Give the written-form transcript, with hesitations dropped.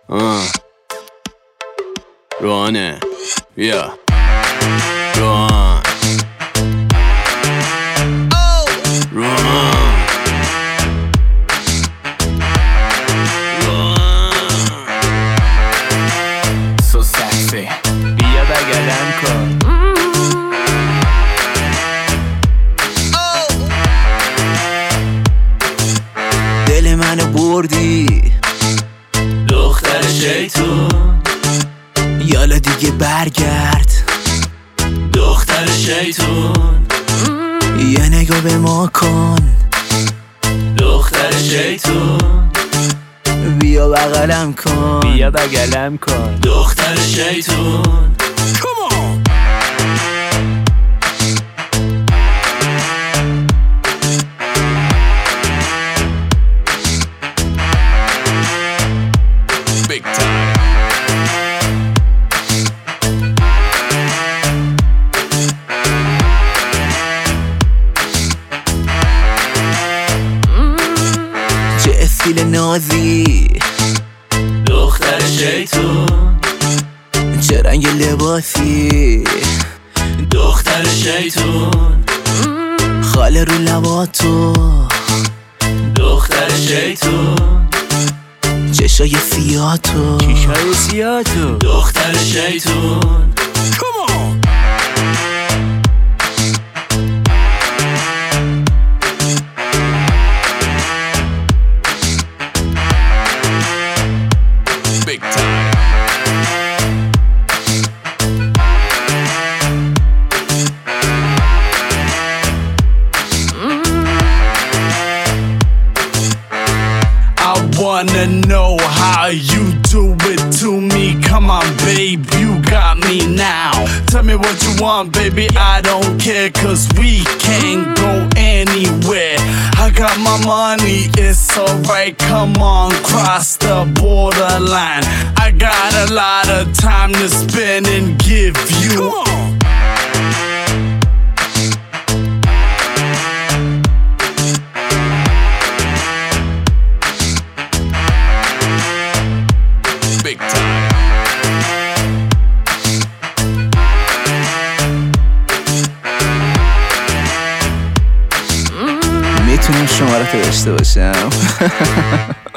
روحانه بیا روحان روحان So sexy بیا بگلم کن دل منو بردی دختر شیطون یالا دیگه برگرد دختر شیطون یه نگاه به ما کن دختر شیطون بیا بغلم کن بیا بگلم کن دختر شیطون Come on Big time چه استیل نازی دختر شیطون چه رنگ لباسی دختر شیطون خاله رو لباتو دختر شیطون چشای سیاتو چشای سیاتو دختر شیطون Come on Big time I wanna know how you do it to me. Come on, babe, you got me now. Tell me what you want, baby, I don't care, cause we can't go anywhere. I got my money, it's alright, come on, cross the borderline. I got a lot of time to spend and give you. Come on. Big time. میتونم شمارت داشته باشم